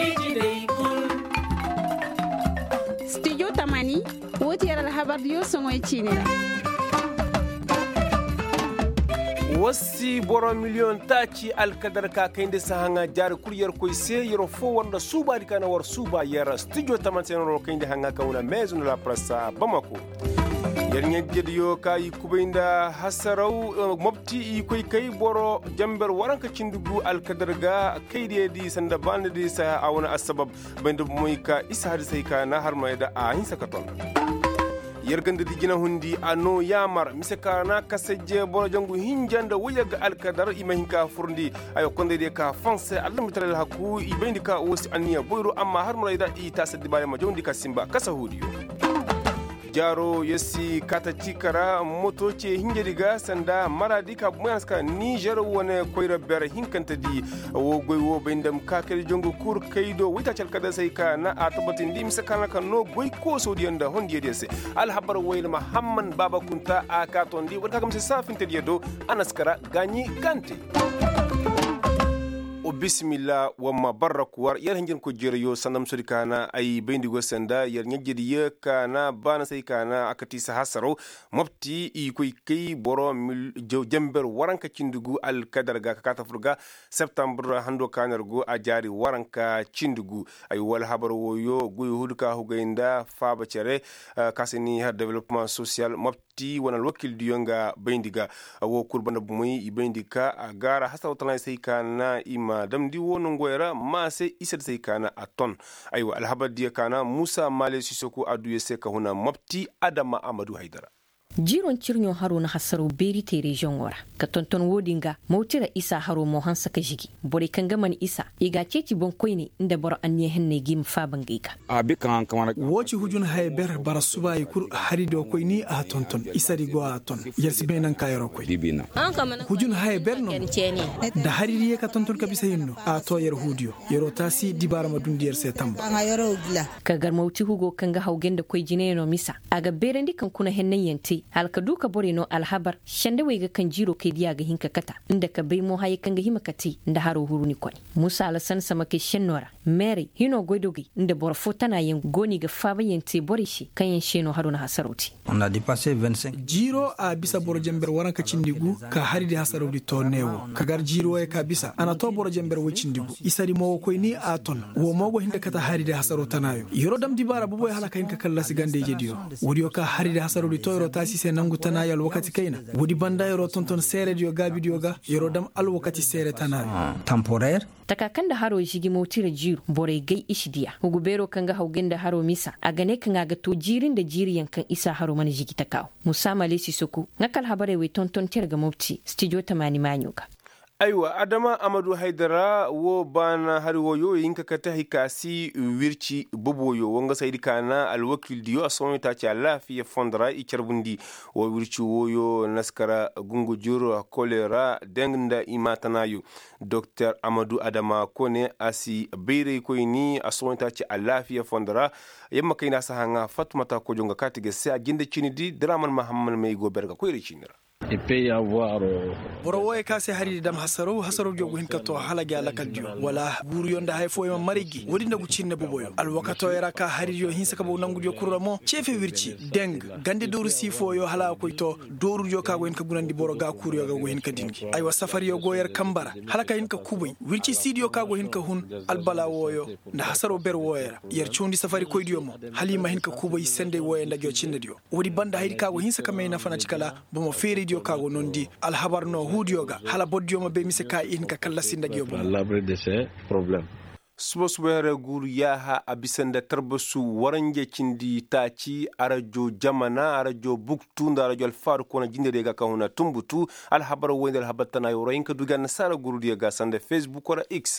Studio Tamani woti yara habar yo songoy chinira wasi boro miliyon taci alkadar ka kainde sahanga jar kuryar koy se yoro fo wanda suba dikana war suba yara studio tamanten ro kainde hanga kauna maison de la presse Bamako yarnya jediyo kay kubainda hasarau mobti koy kay boro jamber waranka cindugu alkadar ga kayde di sanda bande di sa awna asbab bande moy ka isa hadisai ka na har mayda a hinsa katon yergande di jina hundi ano yamar misaka na kaseje boro jangu hinjanda wuyaga alkadar imahinka furndi ayo konde de ka fanse allah mitral haku ibendi ka wosi aniya boyro amma har murayda i tasadi bare ma jondi ka simba kasa hudiyo jaro yesi kata cikara moto ce hinjeriga sanda maradi ka muyaska Niger wone koyra bere hinkanta di wo goy wo bendam ka kele jongo kur kaydo wita calkada sai ka na atabatin di misaka na kan no goy ko sodi anda hondi dese al habar wayl Muhammad baba kunta aka tondi wata kam se safinte diedo anaskara ganyi kante o bismillah wamma barrakuwar yar hanjin ko jeriyo sanam sodi kana ay bendi go senda yar nyajedi ye kana bana sai kana akati sa hasaro mopti i koy kay boro jamber waranka cindugu al kadar ga kata furga septembre hando kanargo a jari waranka cindugu ay wal habar woyo goy hudka hugenda faba cere kasini ha development social mopti wonal wakil diyonga bendiga wo kurbana bumuy i bendika agara hasawtana sai kana ima dam di wono ngoyra ma sai isa sai kana aton aywa alhabadiya kana Musa Male Sisoko aduye se ka huna mabti Adama Amadu Haidara jiron cirnyo haro na hasaro beri te region wara ka tonton wodinga mautira isa haro mo hansa ka jigi bore kan gaman isa iga ceci bon koyne inda boro anye henne gim fa bangiga abi kan kamara woci hujun hay ber bara subai kur harido koyni a tonton isa rigo a ton yersi benan kayro koy dibina hujun hay ber no da hariri ka tonton ka bisa hinno a to yer hudio yero tasi dibara ma dundiyer se tamba ka gar mauti hugo kan ga haugen da koy jine no misa aga berendi kan kuna hennen yenti halka duka bore no alhabar shande waiga kan jiro kai diya ga hinka kata inda ka bai mo haye kan ga himakati inda haro huru ni kwai Musa Alasan sama ke shennora Mary hino goidogi inda bor fotana yin goni ga faba yente bore shi kan yin sheno haro na hasaroti on a dépassé 25 jiro a bisa boro jember waranka cindigu ka hari da hasaroti to newo kagar jiro e ka bisa ana to boro jember wo cindigu isari mo ko ni aton wo mogo hinda kata hari da hasarota nayo yoro dam dibara buboy halaka hinka kala sigande jediyo wodiyo ka hari da hasaroti to yoro tasi se nangu tanayal wakati kaina wodi banda yoro tonton sere dio gabi dioga yoro dam al wakati sere tanayo temporaire takakan da haro shigi motira jiru bore gai ishidiya hugubero kanga haugen da haro misa a gane kan ga to jirin da jiriyan kan isa haro mana jigi takaw Musa Male Sisoko nakal habare we tonton terga mopti studio tamani manyuka aywa Adama Amadu Haidara wo bana hari woyo yinka kata hikasi wirci boboyo wonga saydi kana alwakil diyo asoni ta ci lafiya fondra i carbundi wo wirci woyo naskara gungu juro kolera dengda imatanayo Dr. Amadu Adama kone asi beire koyni asoni ta ci lafiya fondra yamma kaina sahanga Fatmata ko jonga katige se aginde cinidi Draman Muhammad mai goberga ko iricinira il peut y avoir borowoy kase hari dam hasaro jogu hin kato halage ala kaldio wala buru yonda hay fo yama marigi wodi ndagu cinne boboyo al wakato era ka hari yo hin saka bo nangu yo kuramo chefe wirci deng gande doru sifo yo hala ko to doru yo ka go hin ka gunandi boro ga kuru yo go hin ka dingi ay wa safari yo go yer kambara halaka hin ka kubai wirci sidio ka go hin ka hun al bala woyo na hasaro ber woyera yer chundi safari ko idiyo mo halima hin ka kubai sende woye ndagyo cinne dio wodi banda haydi ka go hin saka me na fana cikala bo mo feri dio kago nondi alhabarno hudioga hala boddioma be mise ka in ka kala sindagi yobo l'abri de ces problèmes suboswere gur yaha abisanda tarbasu waranje cindi taci arajo jamana arajo buktunda arajo alfaru kona jindere ga kahuna tumbutu alhabar wende alhabatana yoro inka dugan sara guru diga sande Facebook ora X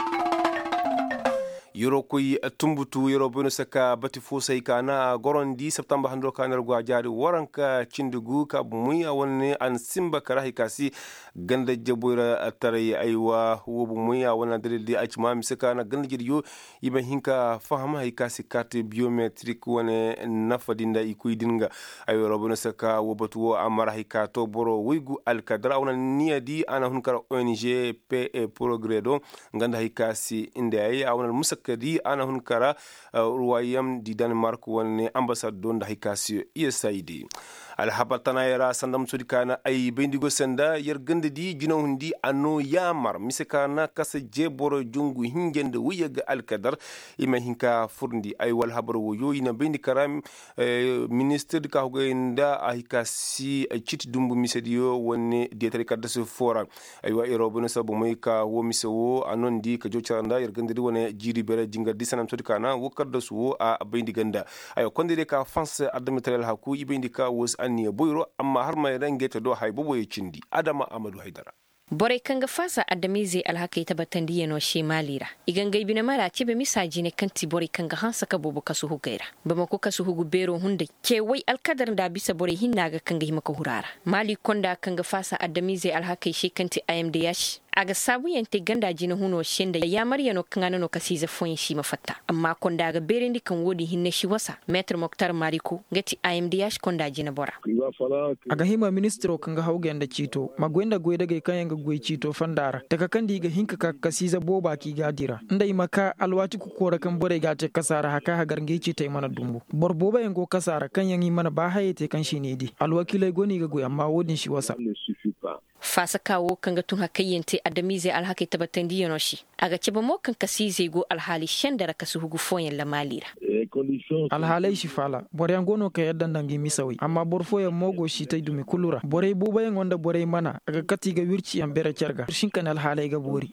yoro koy tumbutu yoro bono saka bati fosay kana gorondi septembre hando kanar go jaari waranka cindugu ka muy awonne an simba karahi kasi ganda jeboyra taray aywa wobu muy awona deldi acma misaka na ganda jiri yo iba hinka fahama hay kasi carte biométrique wone nafadinda ikuidinga ayro bono saka wobatu wo amara hay ka to boro wigu alkadra wona niyadi ana hunkara ONG PE progredo ganda hay kasi inde ay awona musak kadi ana hunkara ruwayam di Denmark wani ambassador da haikasi USAID alhabatana yara sandam sudikana ay bendigo senda yer gande di jino hundi ano yamar misekana kasa jeboro jungu hingende wiyaga alkadar ima hinka furndi ay wal habro woyo ina bendi karam ministre de kahogenda ahikasi chiti dumbu misediyo woni dietari kaddasu fora ay wa irobno sabu moy ka wo misewo anondi ka jocanda yer gande di woni jiri bere jinga di sanam sudikana wo kaddasu a bendi ganda ay kondire ka France adamitrel haku ibendi ka wos anniya boyro amma har mai rangeta do hay bobo ye cindi Adama Amadou Haidara bore kanga fasa adamize alhaka ta batandi yano she malira iganga ibina mara tibe misaji ne kanti bore kanga hansa ka bobo kasu hugaira bama ko kasu hugu bero hunde ke wai alkadar da bisa bore hinnaga kanga himaka hurara mali konda kanga fasa adamize alhaka she kanti IMD yash aga sabu yante ganda jina huno shenda ya maryano kangana no kasiza fon shi mafatta amma konda ga berendi kan wodi hinne shi wasa Maître Mokhtar Mariko ngati IMDH konda jina bora aga hima ministro kanga hawgenda cito magwenda goyda ga kayanga goy cito fandara daga kandi ga hinka ka kasiza boba ki gadira ndai maka alwati ku kora kan bore ga te kasara haka hagar ngeci tay mana dumbu bor boba yango kasara kan yangi mana ba hayete kan shi ne di alwakilai goni ga goy amma wodin shi wasa fasa kawo kanga tun hakayyente adamize alhaka tabatandi yano shi aga ceba mo kan kasize go alhali shandara kasu hugu foyen la malira alhalai shi fala bore ngono ka yaddan dangi misawi amma bor foyen mogo shi tay dumi kulura bore buba yan wanda bore mana aga katiga wirci am bere cerga shin kan alhalai ga bori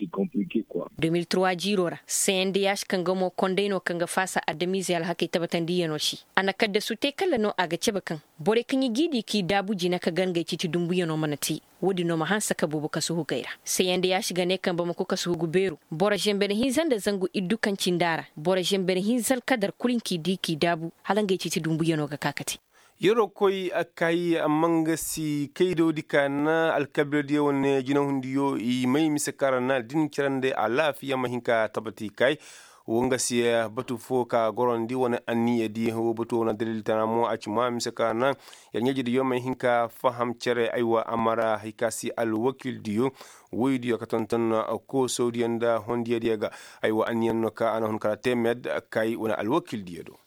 2003 jirora CNDH kanga mo kondeno kanga fasa adamize alhaka tabatandi yano shi ana kadda su te kala no aga ceba kan bore kan gidi ki dabuji na ka ganga ci dumbu yano manati wodi no mahansa ka bubu kasu hugaira sai yanda ya shiga ne kan ba mako kasu hugu beru bora jembere hinzan da zangu iddukan cindara bora jembere hinzal kadar kulinki diki dabu halanga ci dumbu yano ga kakati yoro koy akai amangasi kaido dikana alkabirdi wonne jina hundiyo i mai misakarana din kirande alafiya mahinka tabati kai wonga siya batu foka gorondi wona anniya di ho batu wona dalil tanamo acima misakana ya nyaji di yoma hinka faham cere aywa amara hikasi al wakil diyo woydi yo katantan ko sodianda hondiya diaga aywa anniyan no ka ana hon kala temed kay wona al wakil diyo do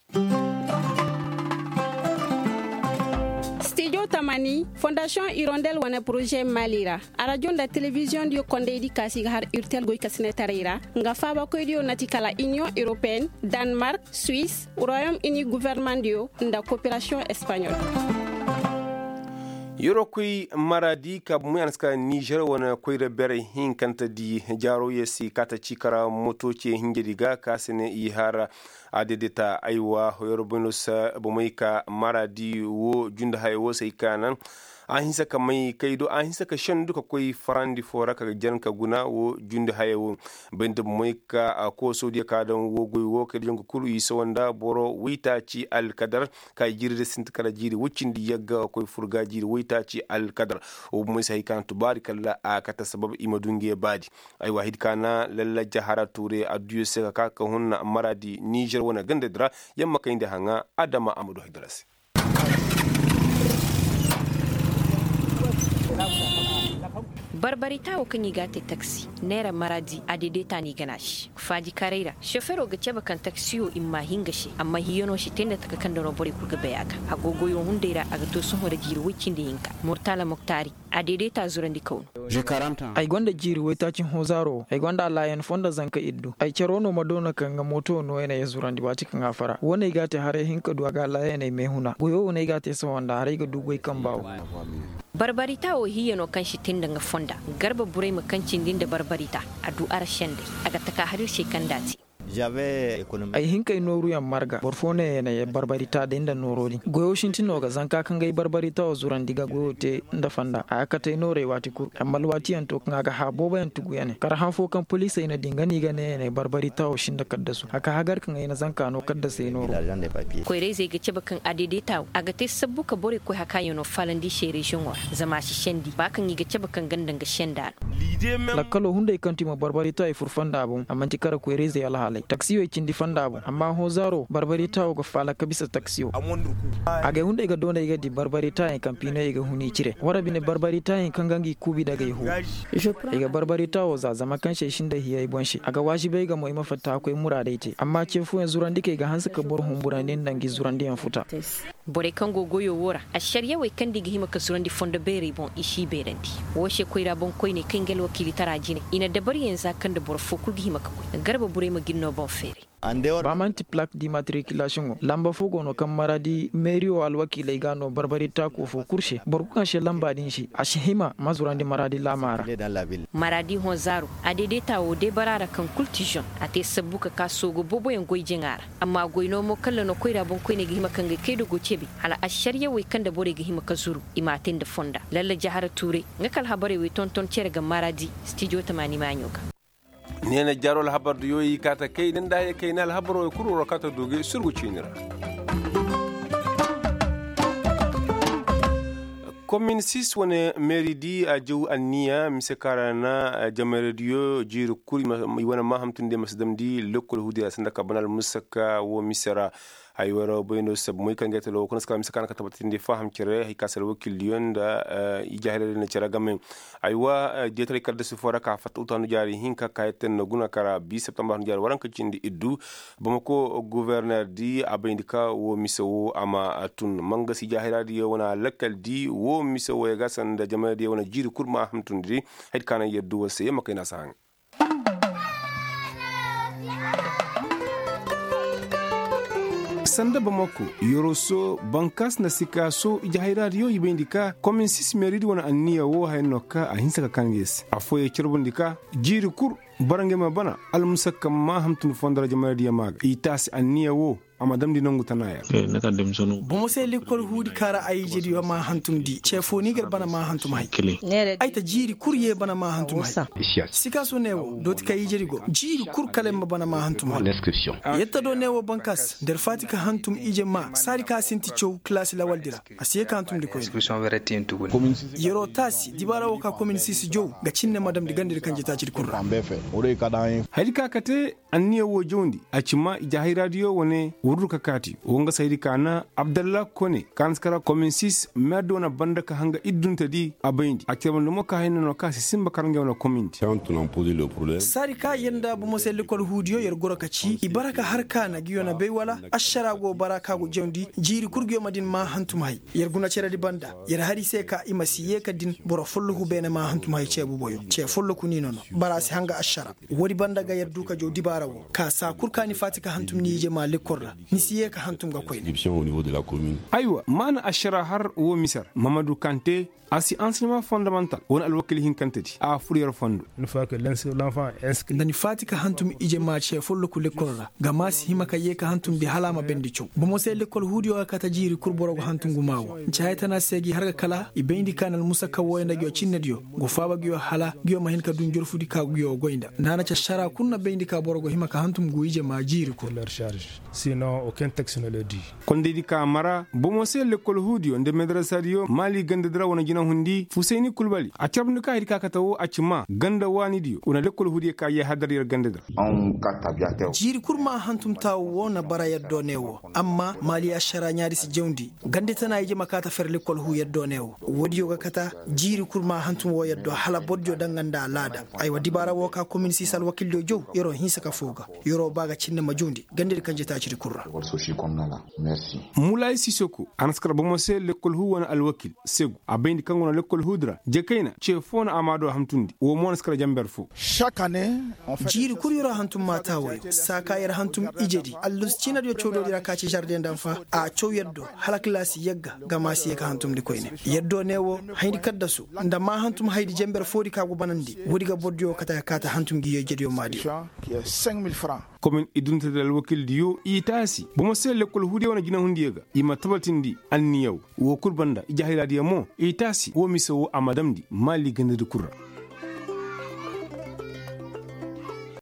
Tamani Fondation Hirondelle wana projet Malira radio da télévision dio konde di kasi har urtel goy kasne tarira nga faba ko dio natikala Union Européenne Danemark Suisse Royaume-Uni gouvernement dio nda coopération espagnole yoro koy maradi ka muyan ska Niger wana koy rebere hin kanta di jaro yesi kata cikara moto ce hingediga kasene i hara adedeta aywa yoro bonus bomoyka maradi wo junda hay wo sai kanan ahinsa ka mai kaido ahinsa ka shan duka koy farandi fora ka jan ka guna wo junda hayo bende moyka ko sodiya ka dan wo goy wo ka jonko kulu yi sawanda boro wita ci al kadar ka jirde sint kala jiri wuccindi yagga koy furga jiri wita ci al kadar o moy sai kan tubarikalla a kata sabab imadunge badi ay wahid kana lalla jahara ture adiyo se ka hunna maradi Niger wana gande dra yamma kayinde hanga Adama Amadou Haidarasi barbarita o kan yigate taxi nera maradi adede tani ganash faji kareira chauffeur ga ceba kan taxi o imma hingashi amma hiyono shi tenda taka kan dono bori kurga bayaga agogo yo hundeira aga to sun hore jiri wicin da yinka Murtala Moktari adede ta zurandi kaun je 40 ay gonda jiri weta cin hozaro ay gonda layan fonda zanka iddu ay cerono madona kan ga moto no yana ya zurandi ba cikin afara wona igate hare hinka duwa ga layan ay mehuna boyo wona igate so wanda hare ga dugoi kan bawo barbarita o hiyano kan shi tinda nga fonda garba burai makancin din da barbarita a du'ar shande aga taka harir shekan dati ay hinka noru yam marga borfone ne barbarita da inda norodi goyo shintino ga zanka kan gai barbarita o zuran diga goyo te nda fanda aka tay nore wati kur amma wati an to kan ga ha boba yan tugu yane kar han fo kan police ina dingani ga ne barbarita o shinda kaddasu aka hagar kan ina zanka no kaddase noro ko reze ga ceba kan adedeta aga te sabbuka bore ko haka yono falandi shere shinwa zama shi shendi ba kan yi ga ceba kan gandan ga shenda lakkalo hunde kanti ma barbarita ay furfanda abun amma tikara ko reze alhala taksiyo ikindi fandabo amma ho zaro barbari tawo ga fala kabisa taksiyo aga hunde ga dona ga di barbari tayin kampino ga huni cire wara bine barbari tayin kangangi kubi daga hu ga barbari tawo za zama kan shin da hiyayi bonshi aga washi bai ga moima fata akwai muradaite amma ce fu yanzu randi kai ga hansu ka bor humburanin dangi zurandi yan futa bore kango goyo wora a shari'a wai kan digi hima ka zurandi fonda bere bon ishi berandi washe koira bon koine kengel wakili tarajine ina dabar yanzu kan da bor fo kulgi hima ka koy garba bure ma ginno bon fere ba manti plaque d'immatriculation lamba fogo no kan maradi merio alwakila igano barbari ta ko fo kurshe borku she lamba din shi a shihima mazurandi maradi lamara maradi honzaru adede tawo de barara kan kultijon ate sabuka kasogo bobo en goy jengara amma goyno mo kala no koira bon koyne gihima kan ga kedo go cebi hala ashariya we kan da bore gihima ka zuru imatin da fonda lalla jahara ture ngakal habare we tonton cere ga maradi studio 80 manyoka nena jarol habardu yoyi kata kay den da kay nal habaro kuro rakata doge surgu cinira commune 6 wona meridi a jew anniya misakarana jamaradio jiru kuri wona ma hamtunde masdamdi lokol hudiya sandaka banal musaka wo misara ay wara boyno sab moy kan gatelo kono ska misakana katabatinde faham kire hay kasal wakil yonda ijahre ne cira gamen aywa jetale kadde su fora ka fat utanu jari hinka kayten no guna kara bi september jari waranka cindi iddu bamako gouverneur di abindika wo misawo ama atun manga si jahiradi wona lakal di wo misawo ya gasan da jama'a di wona jiri kurma hamtundi hed kana yeddu wase makina sang sanda bamako yoroso bankas na sika so jahiradio yibendika commune 6 meridi wona anniya wo haynoka a hinsaka kanges afoye cirbundika jiri kur barangema bana almusakka ma hamtun fondara jamaradia maga itasi anniya wo amadam di nangu tanaya naka dem sonu bomo se likol hudi kara ay jiri ma hantum di chefoni ger bana ma hantum hay ay ta jiri kurye bana ma hantum hay sika so newo doti kay jiri go jiri kur kalem bana ma hantum hay yetta do newo bankas der fatika hantum ije ma sari ka sinti chow class la waldira asiye ka hantum di ko yero tasi dibara wo ka commune 6 jow ga cinne madam di gandir kanje ta ci kurra halika kate anniya wo jondi acima jahiradio wone wurdu kakati wonga saydi kana abdallah kone kanskara commune 6 medona bandaka hanga iddunta di abayndi akebon mo ka hayno ka simba karange wona community sari ka yenda bo mo sel kol hudiyo yer gorokaci ibaraka harka na giyo na be wala ashara go baraka go jondi jiri kurgiyo madin ma hantumai yer guna cere di banda yer hari se ka imasiye ka din boro follu bene ma hantumai cebu boyo ce follu kuni nono barasi hanga ashara wodi banda ga yer duka jo dibarawo ka sa kurkani fatika hantum ni je malikorra nisiye ka hantum ga koyne au niveau de la commune aywa mana ashara har wo misar mamadou kanté asi enseignement fondamental won alwakili hin kantati a furiyar fondo une fois que l'enfant inscrit ndani fatika hantum ije ma che follo ku lekolra gamasi himaka ye ka hantum bi halama bendi chu bomo se lekol hudio ka tajiri kurboro go hantum gumawo chaytana segi harga kala ibendi kanal musaka woyna gyo cinnedio go faba gyo hala gyo ma hin ka dun jorfudi ka gyo goinda nana cha shara kunna bendi ka borogo himaka hantum go ije ma jiri ko leur charge sinon aucun texte ne le dit konde di kamara bomo se lekol hudio nde madrasa dio mali gande dra wona jina hundi Fusaini Kulbali a cabnu ka hirka ka tawo a cima ganda wani dio una lekol hudi ka ye hadariyar ganda da jiri kurma hantum tawo na bara yaddo newo amma mali ashara nyaari si jewndi gande tana yije makata fer lekol hu yaddo newo wodi yoga kata jiri kurma hantum wo yaddo hala bodjo danganda lada ay wadi bara wo ka commune sisal wakildo jow yoro hinsa ka foga yoro baga cinne majundi gande kanje ta ciri kurra merci mulay sisoko anaskara bomo se lekol hu wana alwakil segu abendi kangono lekol hudra jekaina che fona amado hamtundi wo mon skara jamber fu chaque année jiri kuryora hantum mata woy saka yar hantum ijedi allus cina do chodo dira ka ci jardin d'enfant a chow yeddo halaklasi yegga gamasi ka hantum di koyne yeddo newo haydi kaddasu nda ma hantum haydi jamber fodi ka go banandi wodi ga bodjo kata hantum gi yejedi madi 5000 francs commune idunta dal wakil diyo itasi bomo se lekol hudi wana jina hundiyega ima tabatindi anniyaw wo kurbanda ijahiradiya mo itasi wo miso wo amadamdi mali gande de kurra